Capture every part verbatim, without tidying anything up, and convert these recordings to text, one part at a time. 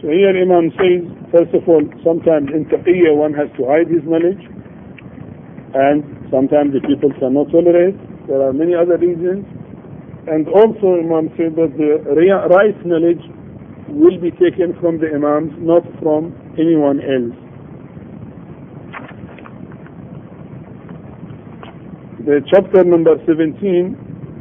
So here Imam says, first of all, sometimes in taqiyya one has to hide his knowledge, and sometimes the people cannot tolerate. There are many other reasons. And also Imam said that the right knowledge will be taken from the Imams, not from anyone else. The chapter number seventeen,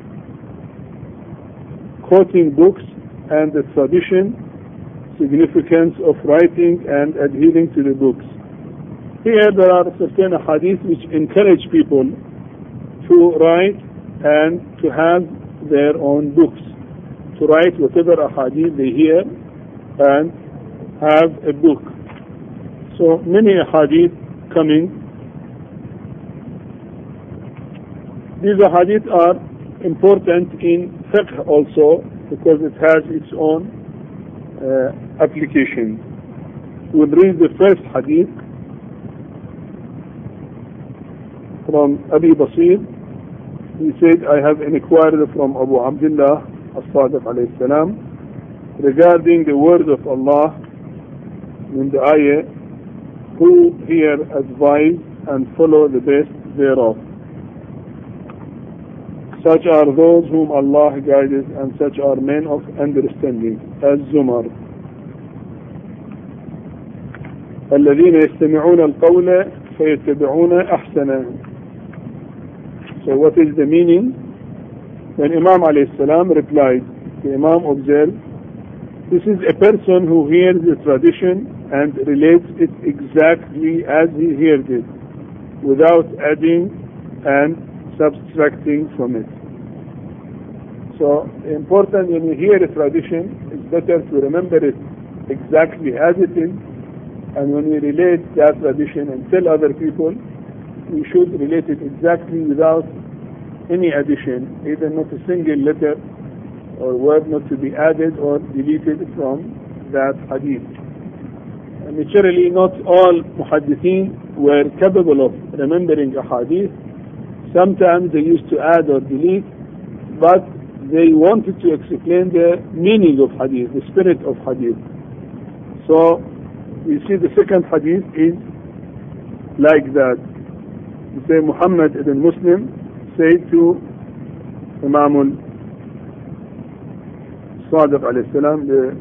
quoting books and the tradition, significance of writing and adhering to the books. Here there are certain hadith which encourage people to write and to have their own books, to write whatever hadith they hear and have a book. So many hadith coming. These hadith are important in fiqh also because it has its own uh, application. We'll read the first hadith from Abi Basir. He said, I have inquired from Abu Abdullah as-Sadiq alayhi salam regarding the word of Allah in the ayah, who hear, advise and follow the best thereof. Such are those whom Allah guides, and such are men of understanding. Az-Zumar. الذين يستمعون القول فيتبعون أحسنه. So what is the meaning? Then Imam alayhi salam replied, the Imam observed, this is a person who hears the tradition and relates it exactly as he heard it, without adding and subtracting from it. So important, when you hear a tradition, it's better to remember it exactly as it is, and when we relate that tradition and tell other people, we should relate it exactly without any addition, either not a single letter or word not to be added or deleted from that hadith. And naturally, not all muhaddithin were capable of remembering a hadith. Sometimes they used to add or delete, but they wanted to explain the meaning of hadith, the spirit of hadith. So you see the second hadith is like that. You say Muhammad ibn Muslim said to Imam al-Sadiq alayhi salam, the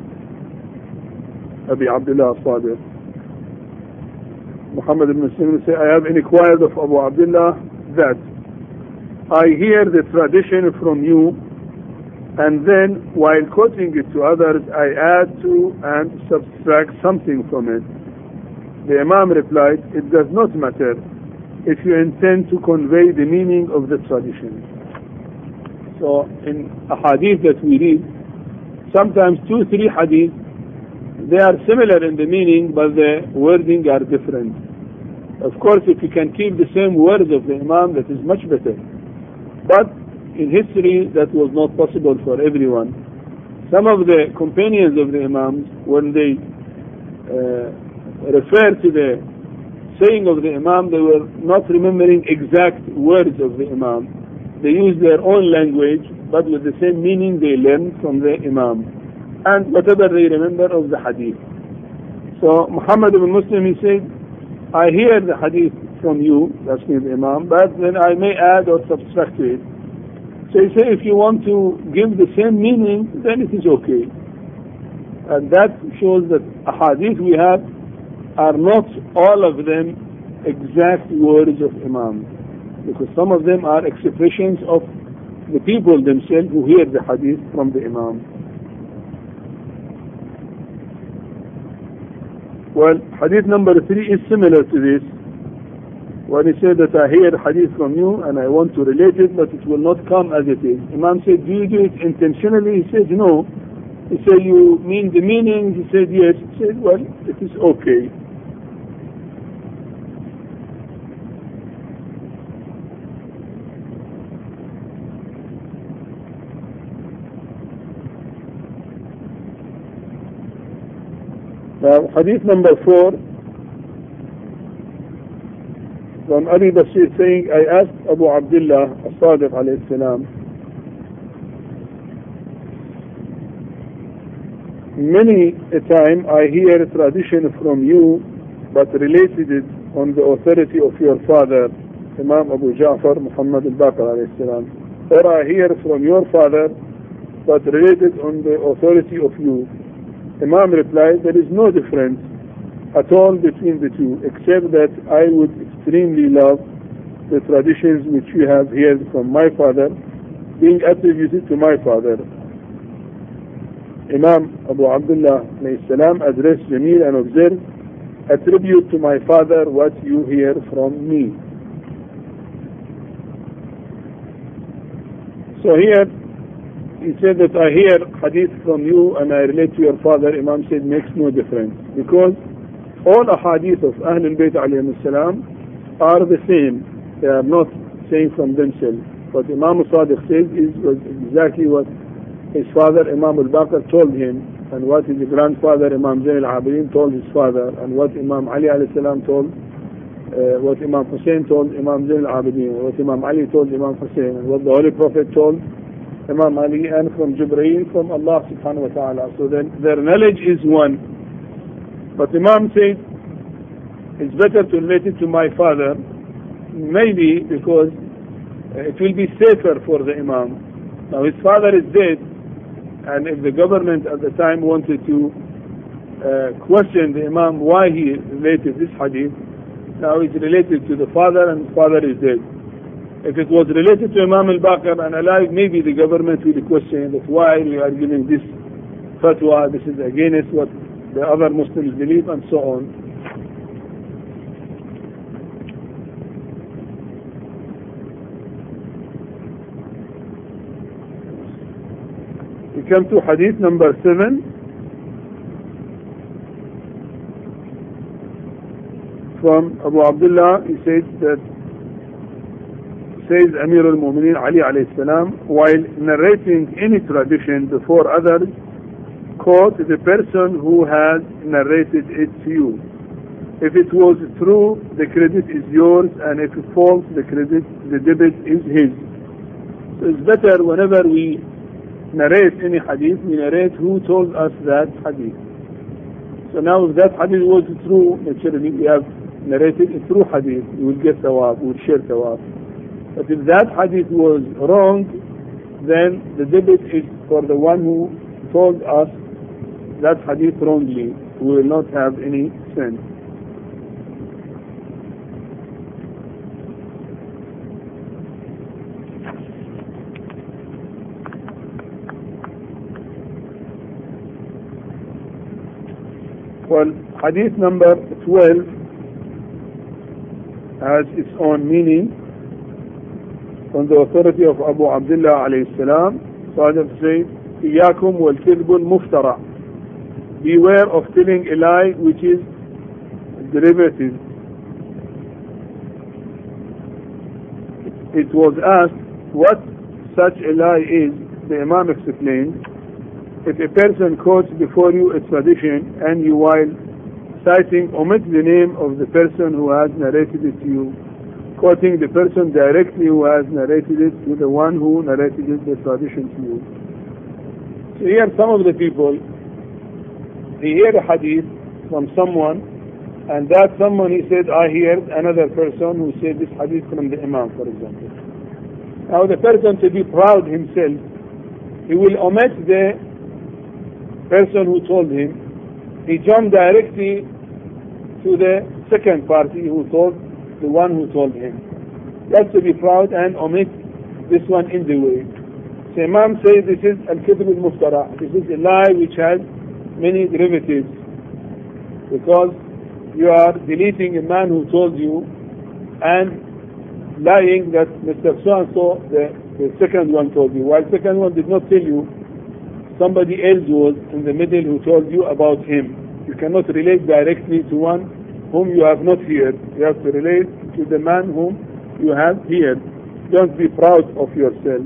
Abi Abdullah al-Sadiq. Muhammad ibn Muslim said, I have inquired of Abu Abdullah that I hear the tradition from you, and then while quoting it to others I add to and subtract something from it. The Imam replied, it does not matter if you intend to convey the meaning of the tradition. So in a hadith that we read, sometimes two, three hadith, they are similar in the meaning, but the wording are different. Of course, if you can keep the same words of the Imam, that is much better. But in history, that was not possible for everyone. Some of the companions of the Imams, when they uh, refer to the saying of the Imam, they were not remembering exact words of the Imam. They used their own language, but with the same meaning they learned from the Imam, and whatever they remember of the hadith. So Muhammad ibn Muslim, he said, I hear the hadith from you, that's me the Imam, but then I may add or subtract to it. So he said, if you want to give the same meaning, then it is okay. And that shows that a hadith we have are not all of them exact words of Imam, because some of them are expressions of the people themselves who hear the hadith from the Imam. Well, hadith number three is similar to this. When he said that I hear hadith from you and I want to relate it, but it will not come as it is. Imam said, do you do it intentionally? He said, no. He said, you mean the meaning? He said, yes. He said, well, it is okay. Now, hadith number four, from Abi Basir saying, I asked Abu Abdullah as-Sadiq alayhi salam, many a time I hear a tradition from you, but related it on the authority of your father, Imam Abu Ja'far Muhammad al-Baqir alayhi salam. Or I hear from your father, but related on the authority of you. Imam replied, there is no difference at all between the two, except that I would extremely love the traditions which you have heard from my father being attributed to my father. Imam Abu Abdullah alayhi salam addressed Jamil and observed, attribute to my father what you hear from me. So here he said that I hear hadith from you and I relate to your father. Imam said makes no difference, because all ahadith of Ahlul Bayt alayhim salam are the same. They are not saying from themselves. What Imam Sadiq says is was exactly what his father Imam al-Baqir told him, and what his grandfather Imam Zayn al-Abidin told his father, and what Imam Ali alayhi salam told, uh, what Imam Hussein told Imam Zayn al-Abidin, what Imam Ali told Imam Hussein, and what the Holy Prophet told Imam Ali, and from Jibreel from Allah subhanahu wa ta'ala. So then their knowledge is one. But Imam said it's better to relate it to my father, maybe because it will be safer for the Imam. Now his father is dead, and if the government at the time wanted to uh, question the Imam why he related this hadith, now it's related to the father and the father is dead. If it was related to Imam al-Baqir and alive, maybe the government will question that why we are giving this fatwa, this is against what the other Muslims believe, and so on. We come to hadith number seven from Abu Abdullah. He says that says Amir al-Mu'mineen Ali alayhi salam, while narrating any tradition before others, quote the person who has narrated it to you. If it was true, the credit is yours, and if it false, the credit, the debit is his. So it's better whenever we narrate any hadith, we narrate who told us that hadith. So now if that hadith was true, naturally we have narrated a true hadith, we will get thawab, we will share thawab. But if that hadith was wrong, then the debit is for the one who told us that hadith wrongly. We will not have any sin. Well, hadith number twelve has its own meaning on the authority of Abu Abdullah alayhi salam. Sadiq says, إِيَّاكُمْ وَالْكِذْبُ الْمُفْتَرَى, beware of telling a lie which is derivative. It was asked what such a lie is. The Imam explained, if a person quotes before you a tradition and you, while citing, omit the name of the person who has narrated it to you, quoting the person directly who has narrated it to the one who narrated it, the tradition to you. So here some of the people, they hear a hadith from someone, and that someone, he said, I heard another person who said this hadith from the Imam, for example. Now the person, to be proud himself, he will omit the person who told him. He jumped directly to the second party who told the one who told him. That's to be proud and omit this one in the way. So Imam says this is al-kidb al-muftara. This is a lie which has many derivatives, because you are deleting a man who told you and lying that Mister So-and-so, the, the second one told you, while the second one did not tell you. Somebody else was in the middle who told you about him. You cannot relate directly to one whom you have not heard. You have to relate to the man whom you have heard. Don't be proud of yourself.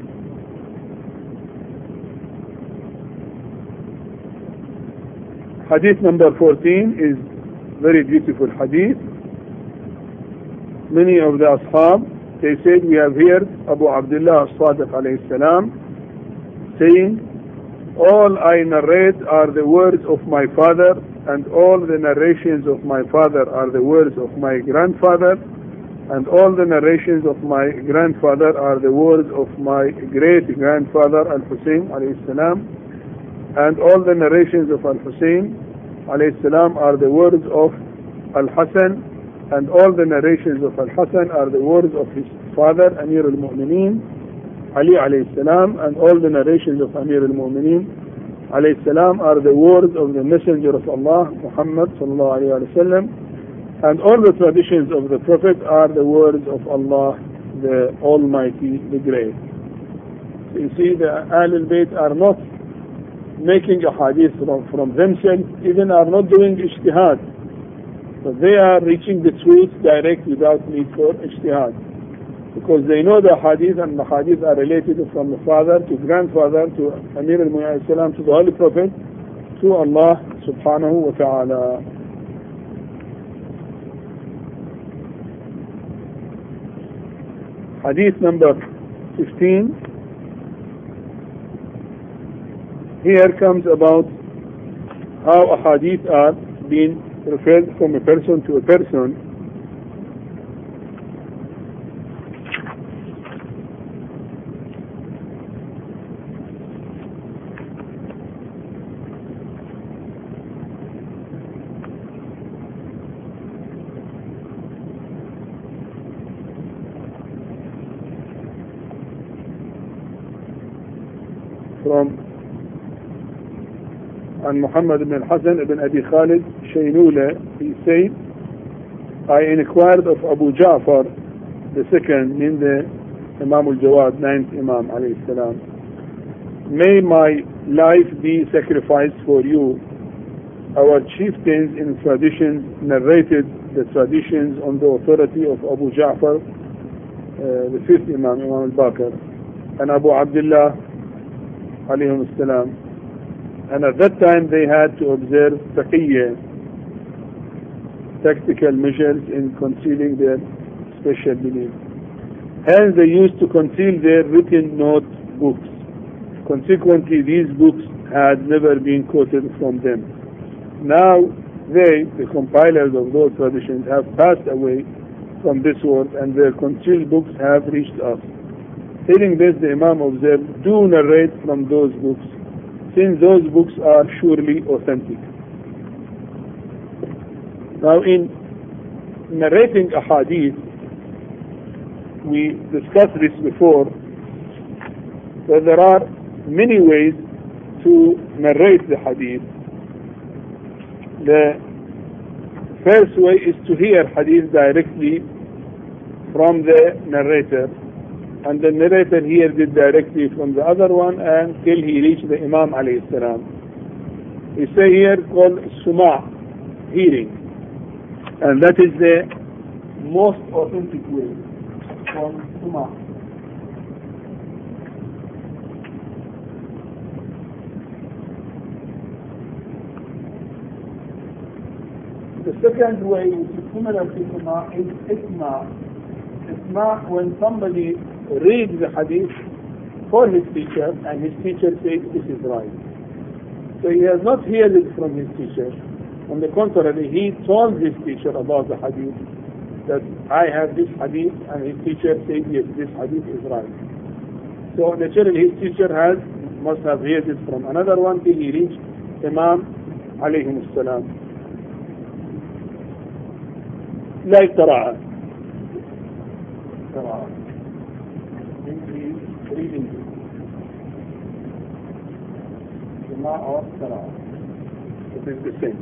Hadith number fourteen is very beautiful hadith. Many of the ashab, they said, we have heard Abu Abdullah as-Sadiq alayhi salam saying, all I narrate are the words of my father, and all the narrations of my father are the words of my grandfather, and all the narrations of my grandfather are the words of my great-grandfather Al-Hussein alayhi salam, and all the narrations of Al-Hussein alayhi salam are the words of Al-Hassan, and all the narrations of Al-Hassan are the words of his father Amir al-Mu'mineen Ali alayhi salam, and all the narrations of Amir al-Mu'mineen alayhi salam are the words of the Messenger of Allah Muhammad sallallahu alayhi wa sallam, and all the traditions of the Prophet are the words of Allah the Almighty, the Great. So you see, the Ahlul Bayt are not making a hadith from, from themselves, even are not doing ijtihad, but they are reaching the truth direct without need for ijtihad, because they know the hadith, and the hadith are related from the father to grandfather to Amir al-Mu'mineen salam to the Holy Prophet to Allah subhanahu wa ta'ala. Hadith number fifteen. Here comes about how a hadith are being referred from a person to a person. From and Muhammad ibn al-Hasan ibn Abi Khalid Shaynula, he said, I inquired of Abu Ja'far the second, in the Imam al-Jawad, ninth Imam alayhi salam, may my life be sacrificed for you. Our chieftains in traditions narrated the traditions on the authority of Abu Ja'far, uh, the fifth Imam, Imam al-Baqir, and Abu Abdullah alayhim salam. And at that time they had to observe taqiyya, tactical measures in concealing their special belief. Hence they used to conceal their written note books. Consequently, these books had never been quoted from them. Now they, the compilers of those traditions, have passed away from this world, and their concealed books have reached us. Hearing this, the Imam observed, do narrate from those books, since those books are surely authentic. Now, in narrating a hadith, we discussed this before, that there are many ways to narrate the hadith. The first way is to hear hadith directly from the narrator, and the narrator hears it directly from the other one until he reaches the Imam alayhi salam. We say here called suma', hearing, and that is the most authentic way, called suma'. The second way, which is similar to suma', is isma'. Isma', when somebody reads the hadith for his teacher, and his teacher says this is right. So he has not heard it from his teacher. On the contrary, he told his teacher about the hadith, that I have this hadith, and his teacher says yes, this hadith is right. So naturally his teacher has must have heard it from another one till he reached Imam alayhi salam. Like qira'ah. Qira'ah. Reading Sima' or Qira'ah. It is the same.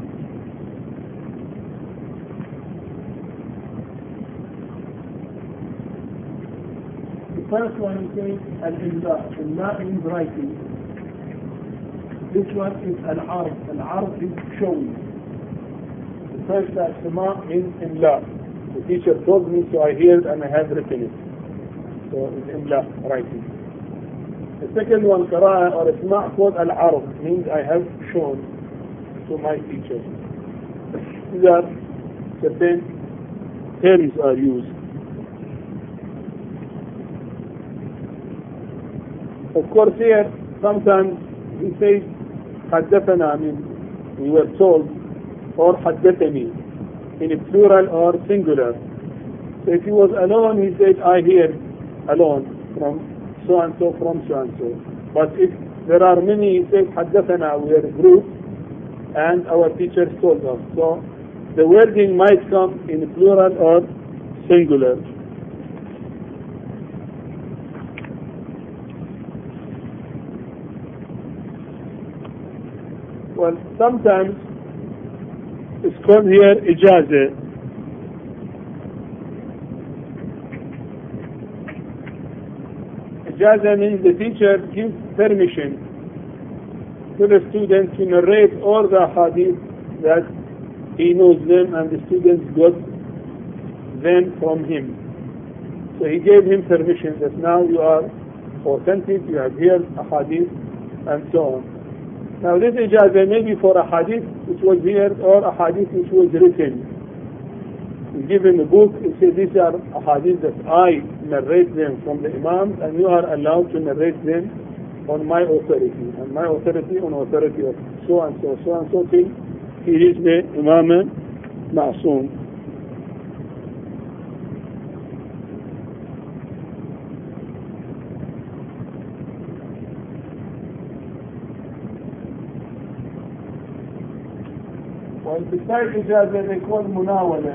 The first one is al-imla. Imla means writing. This one is al-arf. Al-arf is showing. The first Sima' is imla. The teacher told me, so I heard and I have written it. So it's imla, writing. The second one, qira'ah or isma', called al-arf, means I have shown to my teacher. These are certain terms are used. Of course here, sometimes he says حدثنا, I mean, we were told, or حدثني, in a plural or singular. So if he was alone, he said, I hear alone from so and so, from so and so. But if there are many, he said حدثنا, we are a group, and our teachers told us. So the wording might come in plural or singular. Well, sometimes it's called here ijaza. Ijaza means the teacher gives permission to the student to narrate all the hadith that he knows them and the students got them from him. So he gave him permission that now you are authentic, you have heard a hadith and so on. Now this ijazah may be for a hadith which was heard or a hadith which was written. You give him a book, you say these are a hadith that I narrate them from the Imams and you are allowed to narrate them on my authority. And my authority on authority of so and so, so and so till he is the Imam Ma'soom. Well, besides ijazah, they call munawala.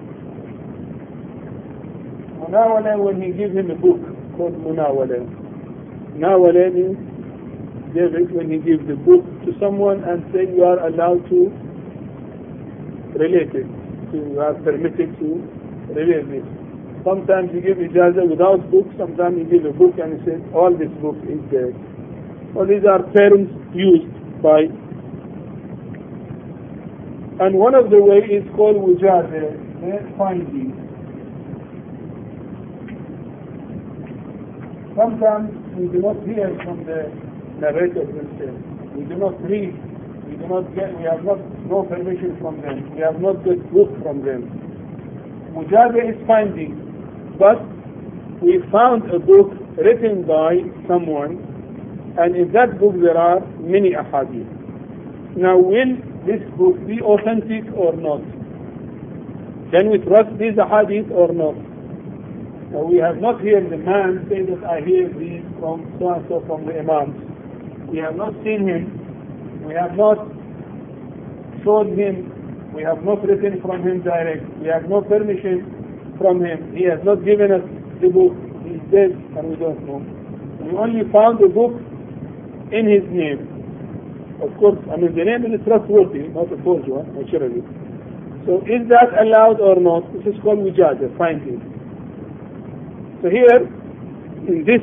Munawala when he gives him a book called munawala. Munawala means David when he gives the book to someone and say you are allowed to relate it, to, you are permitted to relate it. Sometimes you give ijazah without book, sometimes you give a book and you say all this book is there. Well, these are terms used by. And one of the way is called wujada, finding. Sometimes we do not hear from the narrator themselves. We do not read. We do not get. We have not no permission from them. We have not got book from them. Wujada is finding, but we found a book written by someone, and in that book there are many ahadith. Now, will this book be authentic or not? Can we trust these hadith or not? Now, we have not heard the man say that I hear these from so and so from the Imams. We have not seen him. We have not showed him. We have not written from him direct. We have no permission from him. He has not given us the book. He is dead and we don't know. We only found the book in his name. Of course, I mean the name is trustworthy, not a forged one, naturally. So is that allowed or not? This is called wujada, finding. So here, in this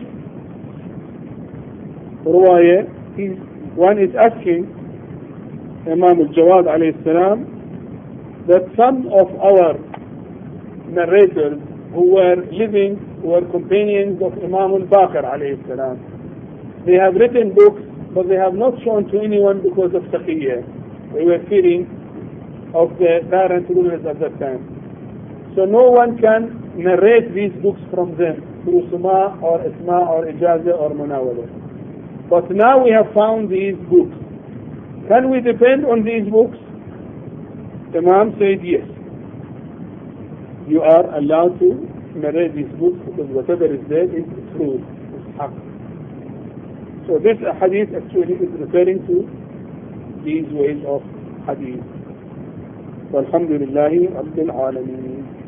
ruwaya, one is asking Imam al-Jawad alayhi salam that some of our narrators who were living, who were companions of Imam al-Baqir alayhi salam, they have written books but they have not shown to anyone because of taqiyya. They were fearing of the parent rulers at that time. So no one can narrate these books from them through suma or isma or ijazah or munawala. But now we have found these books. Can we depend on these books? The Imam said yes. You are allowed to narrate these books because whatever is there is true, is haqq. So this hadith actually is referring to these ways of hadith. Walhamdulillahi Rabbil Alameen.